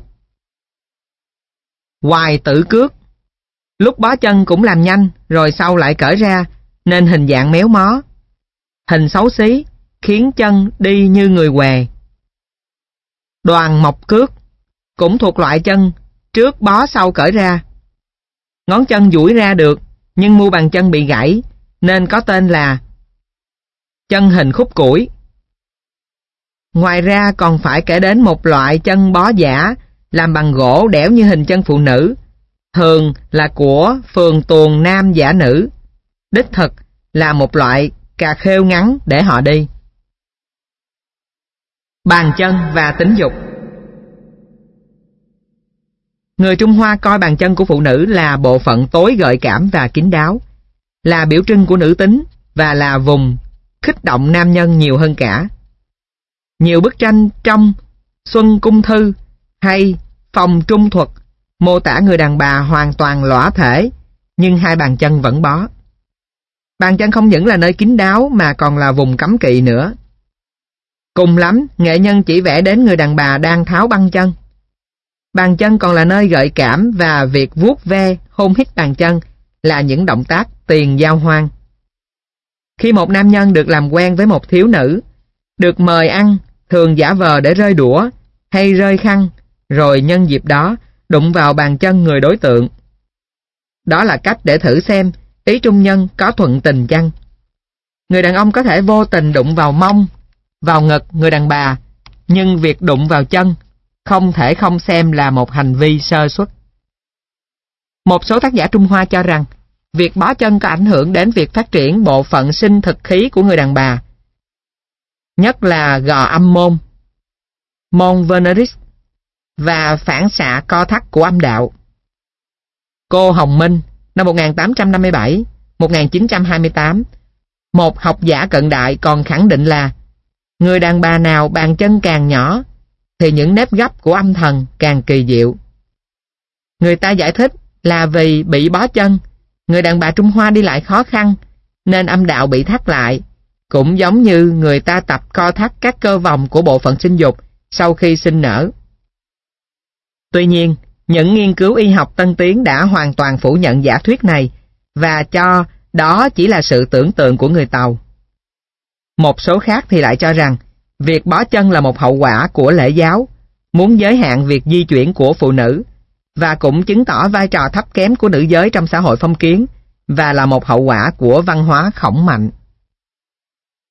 Hoài tử cước, lúc bó chân cũng làm nhanh rồi sau lại cởi ra, nên hình dạng méo mó, hình xấu xí, khiến chân đi như người què. Đoàn mộc cước cũng thuộc loại chân trước bó sau cởi ra. Ngón chân duỗi ra được, nhưng mu bàn chân bị gãy, nên có tên là chân hình khúc củi. Ngoài ra còn phải kể đến một loại chân bó giả làm bằng gỗ đẽo như hình chân phụ nữ, thường là của phường tuồng nam giả nữ, đích thực là một loại cà khêu ngắn để họ đi. Bàn chân và tính dục. Người Trung Hoa coi bàn chân của phụ nữ là bộ phận tối gợi cảm và kín đáo, là biểu trưng của nữ tính và là vùng khích động nam nhân nhiều hơn cả. Nhiều bức tranh trong Xuân Cung Thư hay Phòng Trung Thuật mô tả người đàn bà hoàn toàn lõa thể, nhưng hai bàn chân vẫn bó. Bàn chân không những là nơi kín đáo mà còn là vùng cấm kỵ nữa. Cùng lắm, nghệ nhân chỉ vẽ đến người đàn bà đang tháo băng chân. Bàn chân còn là nơi gợi cảm và việc vuốt ve, hôn hít bàn chân là những động tác tiền giao hoan. Khi một nam nhân được làm quen với một thiếu nữ, được mời ăn, thường giả vờ để rơi đũa hay rơi khăn, rồi nhân dịp đó đụng vào bàn chân người đối tượng. Đó là cách để thử xem ý trung nhân có thuận tình chăng. Người đàn ông có thể vô tình đụng vào mông, vào ngực người đàn bà, nhưng việc đụng vào chân không thể không xem là một hành vi sơ suất. Một số tác giả Trung Hoa cho rằng việc bó chân có ảnh hưởng đến việc phát triển bộ phận sinh thực khí của người đàn bà, nhất là gò âm môn, môn veneris, và phản xạ co thắt của âm đạo. Cô Hồng Minh, năm một nghìn tám trăm năm mươi bảy đến một nghìn chín trăm hai mươi tám, một học giả cận đại còn khẳng định là người đàn bà nào bàn chân càng nhỏ thì những nếp gấp của âm thần càng kỳ diệu. Người ta giải thích là vì bị bó chân, người đàn bà Trung Hoa đi lại khó khăn nên âm đạo bị thắt lại, cũng giống như người ta tập co thắt các cơ vòng của bộ phận sinh dục sau khi sinh nở. Tuy nhiên, những nghiên cứu y học tân tiến đã hoàn toàn phủ nhận giả thuyết này và cho đó chỉ là sự tưởng tượng của người Tàu. Một số khác thì lại cho rằng việc bó chân là một hậu quả của lễ giáo, muốn giới hạn việc di chuyển của phụ nữ, và cũng chứng tỏ vai trò thấp kém của nữ giới trong xã hội phong kiến, và là một hậu quả của văn hóa khổng mạnh.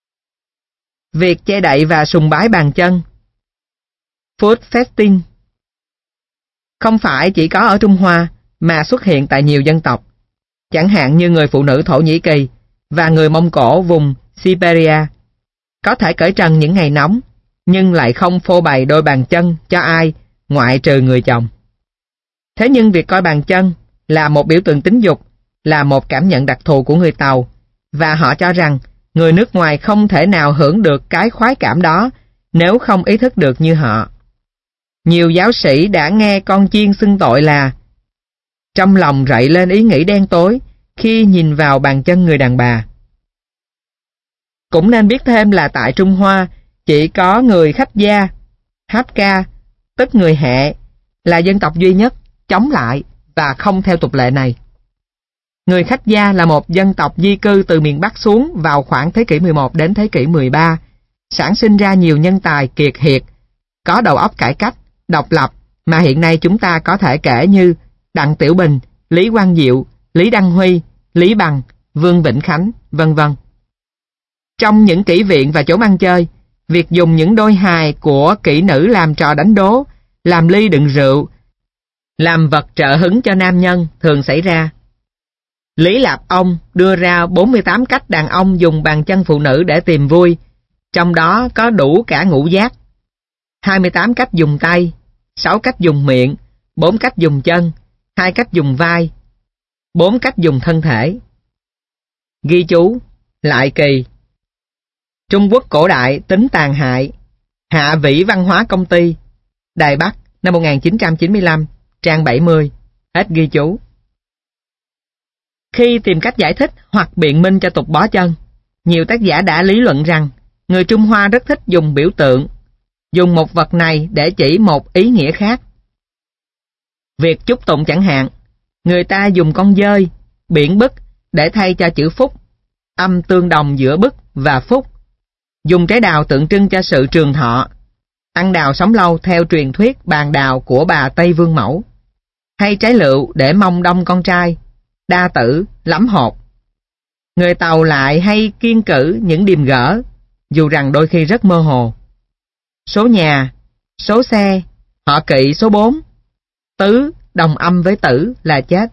việc che đậy và sùng bái bàn chân. Foot festing không phải chỉ có ở Trung Hoa mà xuất hiện tại nhiều dân tộc, chẳng hạn như người phụ nữ Thổ Nhĩ Kỳ và người Mông Cổ vùng Siberia, có thể cởi trần những ngày nóng, nhưng lại không phô bày đôi bàn chân cho ai ngoại trừ người chồng. Thế nhưng việc coi bàn chân là một biểu tượng tính dục, là một cảm nhận đặc thù của người Tàu, và họ cho rằng người nước ngoài không thể nào hưởng được cái khoái cảm đó nếu không ý thức được như họ. Nhiều giáo sĩ đã nghe con chiên xưng tội là trong lòng rậy lên ý nghĩ đen tối khi nhìn vào bàn chân người đàn bà. Cũng nên biết thêm là tại Trung Hoa chỉ có người Khách Gia, Hakka, tức người Hẹ, là dân tộc duy nhất chống lại và không theo tục lệ này. Người Khách Gia là một dân tộc di cư từ miền Bắc xuống vào khoảng thế kỷ mười một đến thế kỷ mười ba, sản sinh ra nhiều nhân tài kiệt hiệt, có đầu óc cải cách, độc lập mà hiện nay chúng ta có thể kể như Đặng Tiểu Bình, Lý Quang Diệu, Lý Đăng Huy, Lý Bằng, Vương Vĩnh Khánh, vân vân. Trong những kỹ viện và chỗ ăn chơi, việc dùng những đôi hài của kỹ nữ làm trò đánh đố, làm ly đựng rượu, làm vật trợ hứng cho nam nhân thường xảy ra. Lý Lạp Ông đưa ra bốn mươi tám cách đàn ông dùng bàn chân phụ nữ để tìm vui, trong đó có đủ cả ngũ giác. hai mươi tám cách dùng tay, sáu cách dùng miệng, bốn cách dùng chân, hai cách dùng vai, bốn cách dùng thân thể. Ghi chú, lại kỳ. Trung Quốc cổ đại tính tàn hại. Hạ Vĩ Văn hóa Công ty, Đài Bắc, năm một nghìn chín trăm chín mươi lăm, trang bảy mươi. Hết ghi chú. Khi tìm cách giải thích hoặc biện minh cho tục bó chân, nhiều tác giả đã lý luận rằng người Trung Hoa rất thích dùng biểu tượng, dùng một vật này để chỉ một ý nghĩa khác. Việc chúc tụng chẳng hạn, người ta dùng con dơi, biển bức để thay cho chữ phúc, âm tương đồng giữa bức và phúc. Dùng trái đào tượng trưng cho sự trường thọ, ăn đào sống lâu theo truyền thuyết bàn đào của bà Tây Vương Mẫu, hay trái lựu để mong đông con trai, đa tử, lắm hột. Người Tàu lại hay kiêng cữ những điềm gỡ, dù rằng đôi khi rất mơ hồ. Số nhà, số xe, họ kỵ số bốn, tứ đồng âm với tử là chết.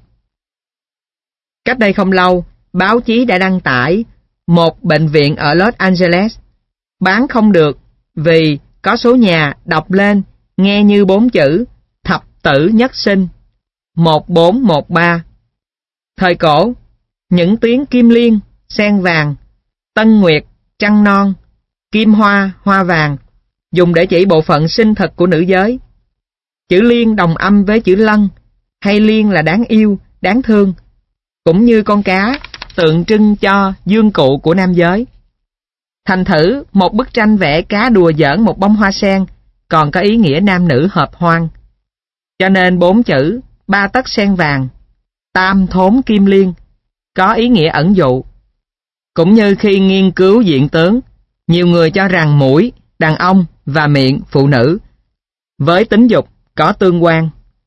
Cách đây không lâu, báo chí đã đăng tải một bệnh viện ở Los Angeles bán không được vì có số nhà đọc lên nghe như bốn chữ thập tử nhất sinh, một bốn một ba. Thời cổ, những tiếng kim liên, sen vàng, tân nguyệt, trăng non, kim hoa, hoa vàng dùng để chỉ bộ phận sinh thực của nữ giới. Chữ liên đồng âm với chữ lân, hay liên là đáng yêu, đáng thương, cũng như con cá tượng trưng cho dương cụ của nam giới. Thành thử, một bức tranh vẽ cá đùa giỡn một bông hoa sen còn có ý nghĩa nam nữ hợp hoan. Cho nên bốn chữ ba tấc sen vàng, tam thốn kim liên có ý nghĩa ẩn dụ. Cũng như khi nghiên cứu diện tướng, nhiều người cho rằng mũi, đàn ông và miệng, phụ nữ, với tính dục có tương quan.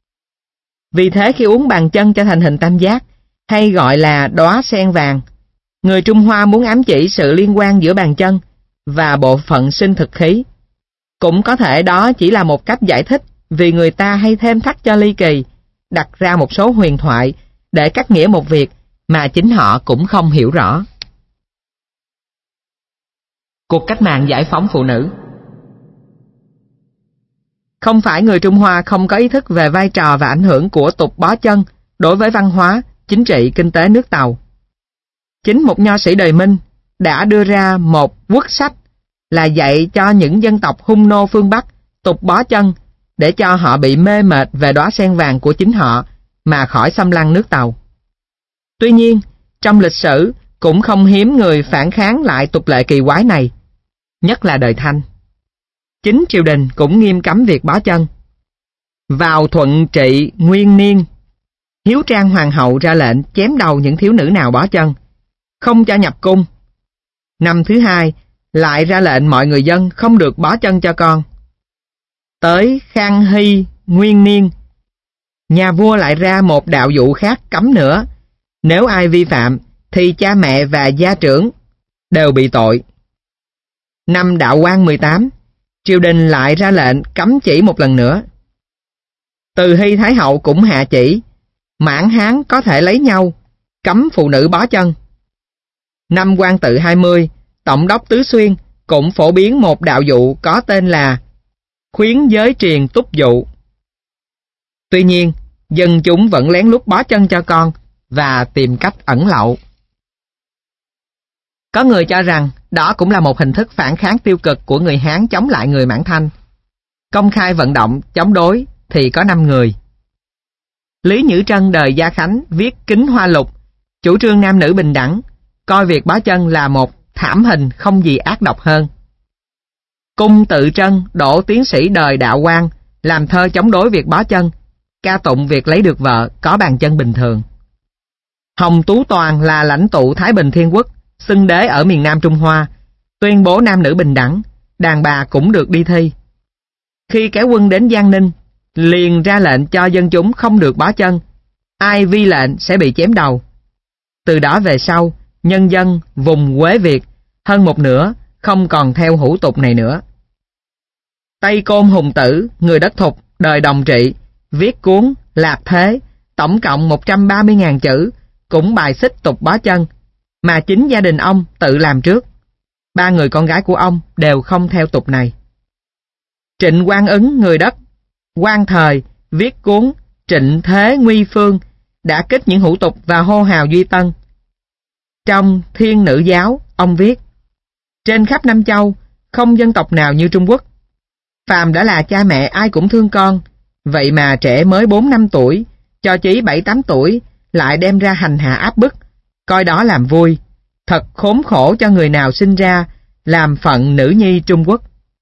Vì thế khi uống bàn chân cho thành hình tam giác, hay gọi là đóa sen vàng, người Trung Hoa muốn ám chỉ sự liên quan giữa bàn chân và bộ phận sinh thực khí. Cũng có thể đó chỉ là một cách giải thích vì người ta hay thêm thắt cho ly kỳ, đặt ra một số huyền thoại để cắt nghĩa một việc mà chính họ cũng không hiểu rõ. Cuộc cách mạng giải phóng phụ nữ. Không phải người Trung Hoa không có ý thức về vai trò và ảnh hưởng của tục bó chân đối với văn hóa, chính trị, kinh tế nước Tàu. Chính một nho sĩ đời Minh đã đưa ra một quốc sách là dạy cho những dân tộc Hung nô phương Bắc tục bó chân để cho họ bị mê mệt về đóa sen vàng của chính họ mà khỏi xâm lăng nước Tàu. Tuy nhiên, trong lịch sử cũng không hiếm người phản kháng lại tục lệ kỳ quái này, nhất là đời Thanh. Chính triều đình cũng nghiêm cấm việc bó chân. Vào Thuận Trị Nguyên Niên, Hiếu Trang Hoàng hậu ra lệnh chém đầu những thiếu nữ nào bó chân, không cho nhập cung. Năm thứ hai, lại ra lệnh mọi người dân không được bó chân cho con. Tới Khang Hy Nguyên Niên, nhà vua lại ra một đạo dụ khác cấm nữa. Nếu ai vi phạm, thì cha mẹ và gia trưởng đều bị tội. Năm Đạo Quang mười tám, triều đình lại ra lệnh cấm chỉ một lần nữa. Từ Hy Thái Hậu cũng hạ chỉ, Mãn Hán có thể lấy nhau, cấm phụ nữ bó chân. Năm Quang Tự hai mươi, Tổng đốc Tứ Xuyên cũng phổ biến một đạo dụ có tên là khuyến giới triền túc dụ. Tuy nhiên, dân chúng vẫn lén lút bó chân cho con và tìm cách ẩn lậu. Có người cho rằng đó cũng là một hình thức phản kháng tiêu cực của người Hán chống lại người Mãn Thanh. Công khai vận động chống đối thì có năm người. Lý Nhữ Trân đời Gia Khánh viết Kính Hoa Lục, chủ trương nam nữ bình đẳng, coi việc bó chân là một thảm hình không gì ác độc hơn. Cung Tự Trân, đỗ tiến sĩ đời Đạo Quang, làm thơ chống đối việc bó chân, ca tụng việc lấy được vợ có bàn chân bình thường. Hồng Tú Toàn là lãnh tụ Thái Bình Thiên Quốc, xưng đế ở miền Nam Trung Hoa, tuyên bố nam nữ bình đẳng, đàn bà cũng được đi thi. Khi kéo quân đến Giang Ninh, liền ra lệnh cho dân chúng không được bó chân, ai vi lệnh sẽ bị chém đầu. Từ đó về sau, nhân dân vùng Quế Việt hơn một nửa không còn theo hủ tục này nữa. Tây Côn Hùng Tử, người đất Thục, đời Đồng Trị, viết cuốn Lạc Thế, tổng cộng một trăm ba mươi nghìn chữ, cũng bài xích tục bó chân, mà chính gia đình ông tự làm trước. Ba người con gái của ông đều không theo tục này. Trịnh Quang Ứng, người đất Quan Thời, viết cuốn Trịnh Thế Nguy Phương, đã kích những hủ tục và hô hào duy tân. Trong Thiên Nữ Giáo, ông viết: trên khắp Nam Châu, không dân tộc nào như Trung Quốc. Phàm đã là cha mẹ ai cũng thương con, vậy mà trẻ mới bốn năm tuổi, cho chí bảy tám tuổi, lại đem ra hành hạ áp bức, coi đó làm vui. Thật khốn khổ cho người nào sinh ra, làm phận nữ nhi Trung Quốc.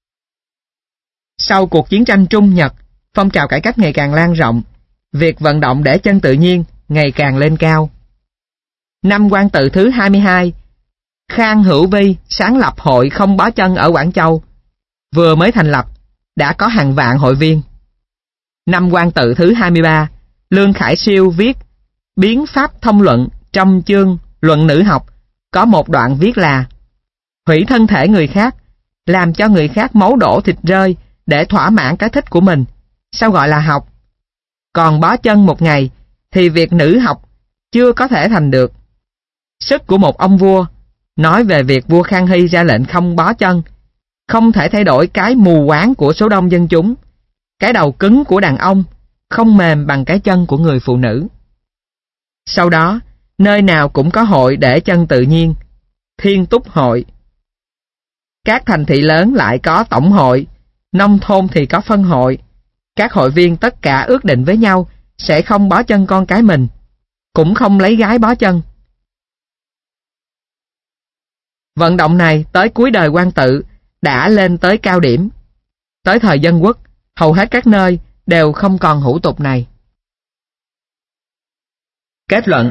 Sau cuộc chiến tranh Trung Nhật, phong trào cải cách ngày càng lan rộng, việc vận động để chân tự nhiên ngày càng lên cao. Năm Quang Tự thứ hai mươi hai, Khang Hữu Vi sáng lập hội không bó chân ở Quảng Châu. Vừa mới thành lập, đã có hàng vạn hội viên. Năm Quang Tự thứ hai mươi ba, Lương Khải Siêu viết Biến Pháp Thông Luận, trong chương Luận Nữ Học, có một đoạn viết là: hủy thân thể người khác, làm cho người khác máu đổ thịt rơi để thỏa mãn cái thích của mình, sao gọi là học? Còn bó chân một ngày thì việc nữ học chưa có thể thành được. Sức của một ông vua, nói về việc vua Khang Hy ra lệnh không bó chân, không thể thay đổi cái mù quáng của số đông dân chúng. Cái đầu cứng của đàn ông không mềm bằng cái chân của người phụ nữ. Sau đó, nơi nào cũng có hội để chân tự nhiên, Thiên Túc Hội. Các thành thị lớn lại có tổng hội, nông thôn thì có phân hội. Các hội viên tất cả ước định với nhau sẽ không bó chân con cái mình, cũng không lấy gái bó chân. Vận động này tới cuối đời Quang Tự đã lên tới cao điểm. Tới thời Dân Quốc, hầu hết các nơi đều không còn hủ tục này. Kết luận: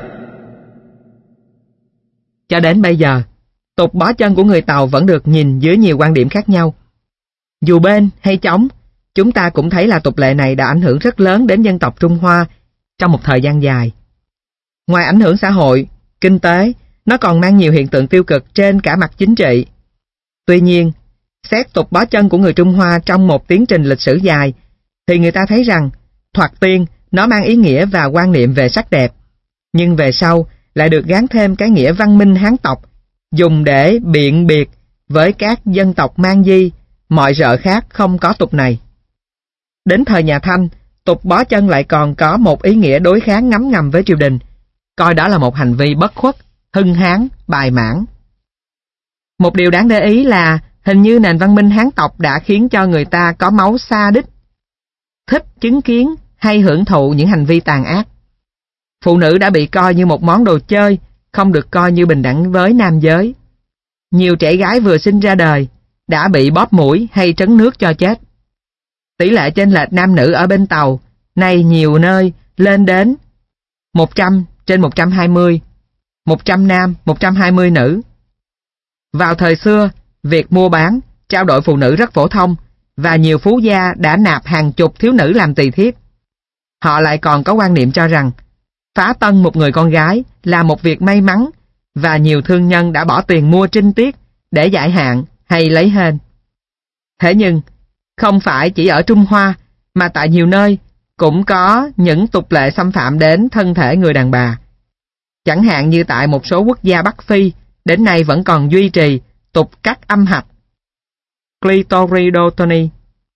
cho đến bây giờ, tục bó chân của người Tàu vẫn được nhìn dưới nhiều quan điểm khác nhau. Dù bên hay chống, chúng ta cũng thấy là tục lệ này đã ảnh hưởng rất lớn đến dân tộc Trung Hoa trong một thời gian dài. Ngoài ảnh hưởng xã hội, kinh tế, nó còn mang nhiều hiện tượng tiêu cực trên cả mặt chính trị. Tuy nhiên, xét tục bó chân của người Trung Hoa trong một tiến trình lịch sử dài, thì người ta thấy rằng, thoạt tiên nó mang ý nghĩa và quan niệm về sắc đẹp, nhưng về sau lại được gán thêm cái nghĩa văn minh Hán tộc, dùng để biện biệt với các dân tộc mang di, mọi rợ khác không có tục này. Đến thời nhà Thanh, tục bó chân lại còn có một ý nghĩa đối kháng ngấm ngầm với triều đình, coi đó là một hành vi bất khuất, hưng hán, bài mãn. Một điều đáng để ý là hình như nền văn minh Hán tộc đã khiến cho người ta có máu sa đích, thích chứng kiến hay hưởng thụ những hành vi tàn ác. Phụ nữ đã bị coi như một món đồ chơi, không được coi như bình đẳng với nam giới. Nhiều trẻ gái vừa sinh ra đời đã bị bóp mũi hay trấn nước cho chết. Tỷ lệ chênh lệch nam nữ ở bên Tàu nay nhiều nơi lên đến một trăm trên một trăm hai mươi, một trăm nam, một trăm hai mươi nữ. Vào thời xưa, việc mua bán, trao đổi phụ nữ rất phổ thông, và nhiều phú gia đã nạp hàng chục thiếu nữ làm tỳ thiếp. Họ lại còn có quan niệm cho rằng phá tân một người con gái là một việc may mắn, và nhiều thương nhân đã bỏ tiền mua trinh tiết để giải hạn hay lấy hên. Thế nhưng, không phải chỉ ở Trung Hoa, mà tại nhiều nơi cũng có những tục lệ xâm phạm đến thân thể người đàn bà. Chẳng hạn như tại một số quốc gia Bắc Phi, đến nay vẫn còn duy trì tục cắt âm hạch, clitoridotomy,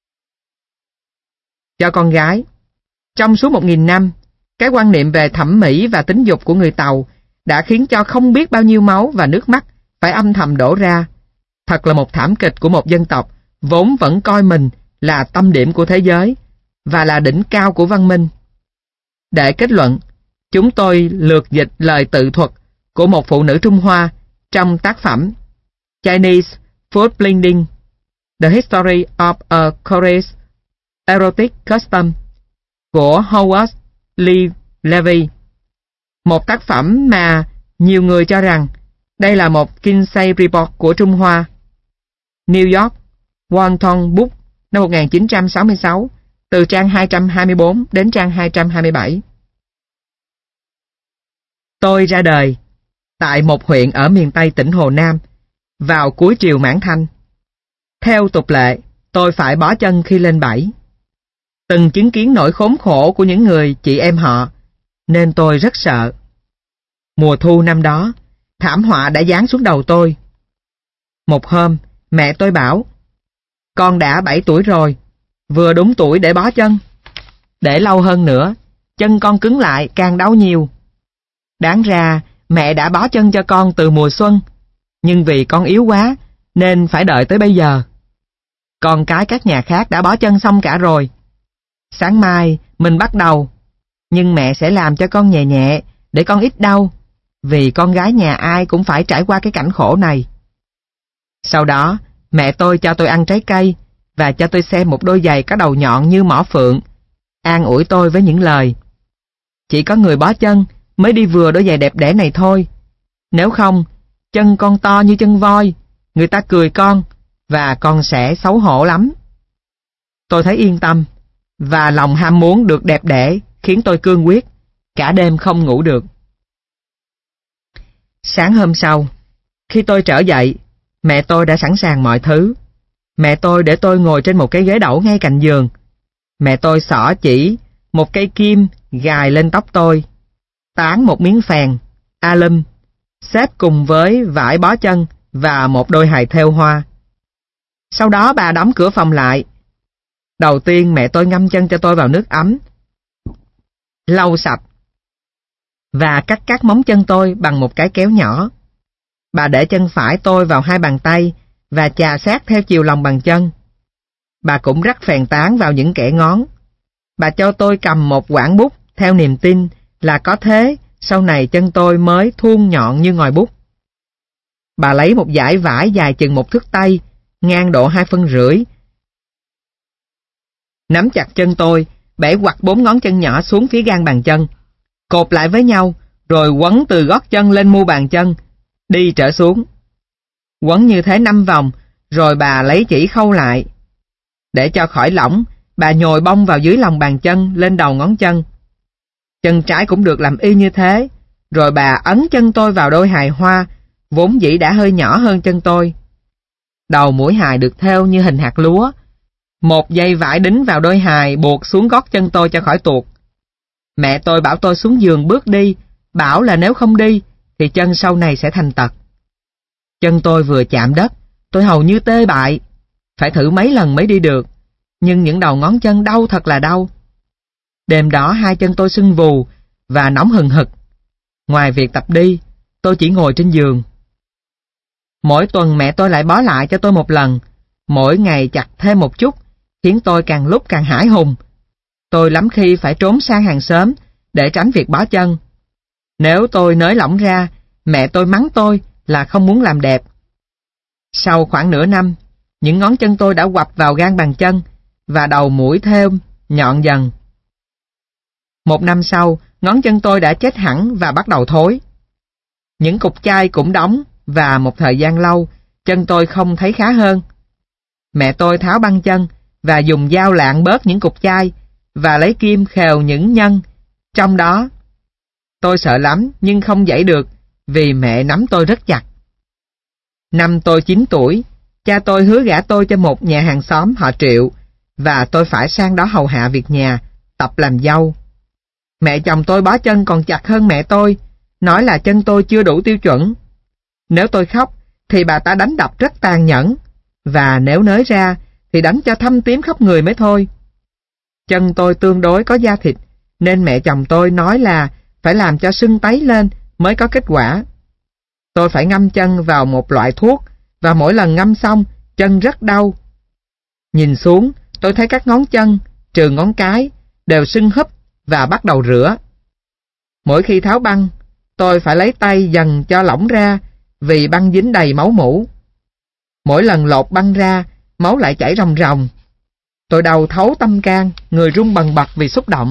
cho con gái. Trong suốt một nghìn năm, cái quan niệm về thẩm mỹ và tính dục của người Tàu đã khiến cho không biết bao nhiêu máu và nước mắt phải âm thầm đổ ra. Thật là một thảm kịch của một dân tộc vốn vẫn coi mình là tâm điểm của thế giới và là đỉnh cao của văn minh. Để kết luận, chúng tôi lược dịch lời tự thuật của một phụ nữ Trung Hoa trong tác phẩm Chinese Food Blending, The History of a Korea's Erotic Custom của Howard Lee Levy. Một tác phẩm mà nhiều người cho rằng đây là một Kinsey Report của Trung Hoa. New York, Wharton Book năm một nghìn chín trăm sáu mươi sáu, từ trang hai trăm hai mươi bốn đến trang hai trăm hai mươi bảy. Tôi ra đời tại một huyện ở miền Tây tỉnh Hồ Nam vào cuối triều Mãn Thanh. Theo tục lệ, tôi phải bó chân khi lên bảy. Từng chứng kiến nỗi khốn khổ của những người chị em họ, nên tôi rất sợ. Mùa thu năm đó, thảm họa đã giáng xuống đầu tôi. Một hôm, mẹ tôi bảo, con đã bảy tuổi rồi, vừa đúng tuổi để bó chân. Để lâu hơn nữa, chân con cứng lại càng đau nhiều. Đáng ra, mẹ đã bó chân cho con từ mùa xuân, nhưng vì con yếu quá, nên phải đợi tới bây giờ. Con cái các nhà khác đã bó chân xong cả rồi. Sáng mai, mình bắt đầu, nhưng mẹ sẽ làm cho con nhẹ nhẹ, để con ít đau, vì con gái nhà ai cũng phải trải qua cái cảnh khổ này. Sau đó, mẹ tôi cho tôi ăn trái cây, và cho tôi xem một đôi giày có đầu nhọn như mỏ phượng, an ủi tôi với những lời: chỉ có người bó chân mới đi vừa đôi giày đẹp đẽ này thôi. Nếu không, chân con to như chân voi, người ta cười con, và con sẽ xấu hổ lắm. Tôi thấy yên tâm, và lòng ham muốn được đẹp đẽ khiến tôi cương quyết, cả đêm không ngủ được. Sáng hôm sau, khi tôi trở dậy, mẹ tôi đã sẵn sàng mọi thứ. Mẹ tôi để tôi ngồi trên một cái ghế đẩu ngay cạnh giường. Mẹ tôi xỏ chỉ một cây kim gài lên tóc tôi, tán một miếng phèn, alum, xếp cùng với vải bó chân và một đôi hài thêu hoa. Sau đó bà đóng cửa phòng lại. Đầu tiên mẹ tôi ngâm chân cho tôi vào nước ấm, lau sạch, và cắt cắt móng chân tôi bằng một cái kéo nhỏ. Bà để chân phải tôi vào hai bàn tay và chà sát theo chiều lòng bàn chân. Bà cũng rắc phèn tán vào những kẽ ngón. Bà cho tôi cầm một quảng bút theo niềm tin là có thế sau này chân tôi mới thuôn nhọn như ngòi bút. Bà lấy một dải vải dài chừng một thước tay, ngang độ hai phân rưỡi, nắm chặt chân tôi, bẻ quặt bốn ngón chân nhỏ xuống phía gan bàn chân, cột lại với nhau, rồi quấn từ gót chân lên mu bàn chân, đi trở xuống. Quấn như thế năm vòng, rồi bà lấy chỉ khâu lại. Để cho khỏi lỏng, bà nhồi bông vào dưới lòng bàn chân lên đầu ngón chân. Chân trái cũng được làm y như thế, rồi bà ấn chân tôi vào đôi hài hoa, vốn dĩ đã hơi nhỏ hơn chân tôi. Đầu mũi hài được thêu như hình hạt lúa. Một dây vải đính vào đôi hài buộc xuống gót chân tôi cho khỏi tuột. Mẹ tôi bảo tôi xuống giường bước đi, bảo là nếu không đi, thì chân sau này sẽ thành tật. Chân tôi vừa chạm đất, tôi hầu như tê bại, phải thử mấy lần mới đi được, nhưng những đầu ngón chân đau thật là đau. Đêm đó hai chân tôi sưng vù và nóng hừng hực. Ngoài việc tập đi, tôi chỉ ngồi trên giường. Mỗi tuần mẹ tôi lại bó lại cho tôi một lần, mỗi ngày chặt thêm một chút, khiến tôi càng lúc càng hãi hùng. Tôi lắm khi phải trốn sang hàng xóm để tránh việc bó chân. Nếu tôi nới lỏng ra, mẹ tôi mắng tôi là không muốn làm đẹp. Sau khoảng nửa năm, những ngón chân tôi đã quặp vào gan bàn chân và đầu mũi thêu nhọn dần. Một năm sau, ngón chân tôi đã chết hẳn và bắt đầu thối. Những cục chai cũng đóng và một thời gian lâu, chân tôi không thấy khá hơn. Mẹ tôi tháo băng chân và dùng dao lạng bớt những cục chai và lấy kim khều những nhân trong đó. Tôi sợ lắm nhưng không dãy được vì mẹ nắm tôi rất chặt. Năm tôi chín tuổi, cha tôi hứa gả tôi cho một nhà hàng xóm họ Triệu, và tôi phải sang đó hầu hạ việc nhà, tập làm dâu. Mẹ chồng tôi bó chân còn chặt hơn mẹ tôi, nói là chân tôi chưa đủ tiêu chuẩn. Nếu tôi khóc, thì bà ta đánh đập rất tàn nhẫn, và nếu nới ra, thì đánh cho thâm tím khắp người mới thôi. Chân tôi tương đối có da thịt, nên mẹ chồng tôi nói là phải làm cho sưng tấy lên mới có kết quả. Tôi phải ngâm chân vào một loại thuốc, và mỗi lần ngâm xong, chân rất đau. Nhìn xuống, tôi thấy các ngón chân, trừ ngón cái, đều sưng húp và bắt đầu rửa. Mỗi khi tháo băng, tôi phải lấy tay dần cho lỏng ra, vì băng dính đầy máu mủ. Mỗi lần lột băng ra, máu lại chảy ròng ròng. Tôi đau thấu tâm can, người run bần bật vì xúc động.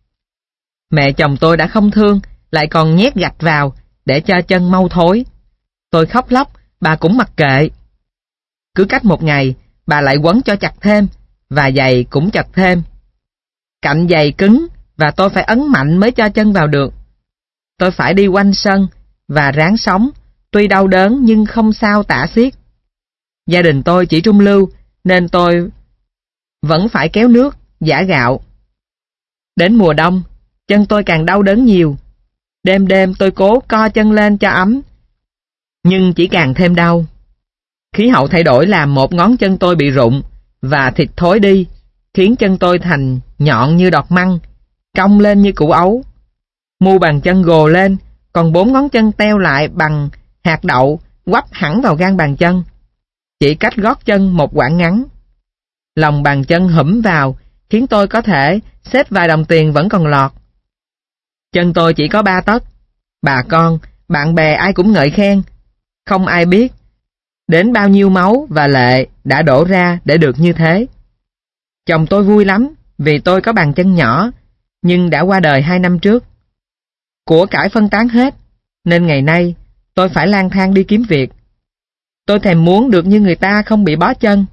Mẹ chồng tôi đã không thương, lại còn nhét gạch vào để cho chân mau thối. Tôi khóc lóc, bà cũng mặc kệ. Cứ cách một ngày, bà lại quấn cho chặt thêm, và giày cũng chặt thêm. Cạnh giày cứng, và tôi phải ấn mạnh mới cho chân vào được. Tôi phải đi quanh sân, và ráng sống, tuy đau đớn nhưng không sao tả xiết. Gia đình tôi chỉ trung lưu, nên tôi vẫn phải kéo nước, giã gạo. Đến mùa đông, chân tôi càng đau đớn nhiều. Đêm đêm tôi cố co chân lên cho ấm, nhưng chỉ càng thêm đau. Khí hậu thay đổi làm một ngón chân tôi bị rụng và thịt thối đi, khiến chân tôi thành nhọn như đọt măng, cong lên như củ ấu. Mu bàn chân gồ lên, còn bốn ngón chân teo lại bằng hạt đậu quắp hẳn vào gan bàn chân, chỉ cách gót chân một quãng ngắn. Lòng bàn chân hủm vào, khiến tôi có thể xếp vài đồng tiền vẫn còn lọt. Chân tôi chỉ có ba tấc. Bà con, bạn bè ai cũng ngợi khen. Không ai biết đến bao nhiêu máu và lệ đã đổ ra để được như thế. Chồng tôi vui lắm vì tôi có bàn chân nhỏ, nhưng đã qua đời hai năm trước. Của cải phân tán hết, nên ngày nay tôi phải lang thang đi kiếm việc. Tôi thèm muốn được như người ta không bị bó chân.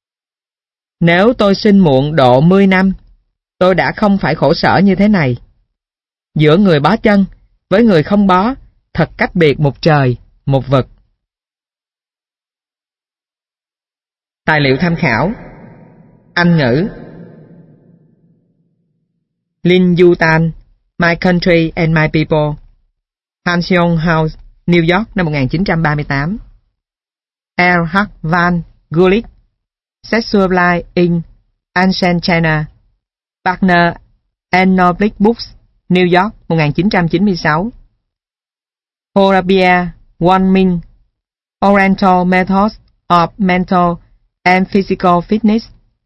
Nếu tôi sinh muộn độ mười năm, tôi đã không phải khổ sở như thế này. Giữa người bó chân với người không bó, thật cách biệt một trời, một vực. Tài liệu tham khảo: Anh ngữ. Lin Yutan, My Country and My People, Pension House, New York, năm một nghìn chín trăm ba mươi tám. R. H. Van Gulik, Sexual Life in Ancient China, Partner Enoblic Books, New York, một nghìn chín trăm chín mươi sáu. Horabia Won-Min, Oriental Methods of Mental and Physical Fitness,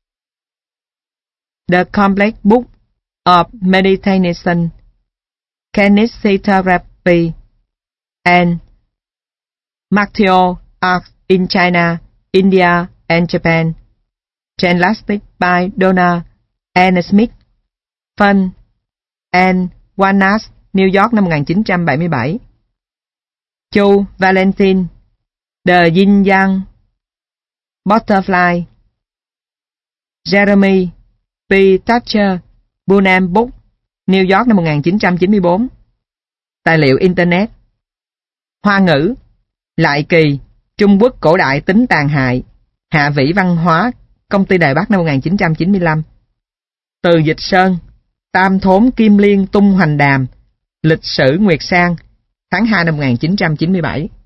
The Complex Book of Meditation, Kinesiotherapy, and Martial Arts in China, India, and Japan, translated by Donna Ann Smith, Fun and Wanas, New York, năm một nghìn chín trăm bảy mươi bảy. Chu Valentine, The Yin Yang Butterfly, Jeremy P. Thatcher, Bunam Book, New York, năm một nghìn chín trăm chín mươi bốn. Tài liệu Internet: Hoa ngữ, Lại Kỳ, Trung Quốc cổ đại tính tàn hại, Hạ Vĩ Văn hóa, Công ty Đài Bắc, năm một nghìn chín trăm chín mươi lăm. Từ Dịch Sơn, Tam Thốn Kim Liên Tung Hoành Đàm, Lịch sử Nguyệt Sang, tháng hai năm một nghìn chín trăm chín mươi bảy.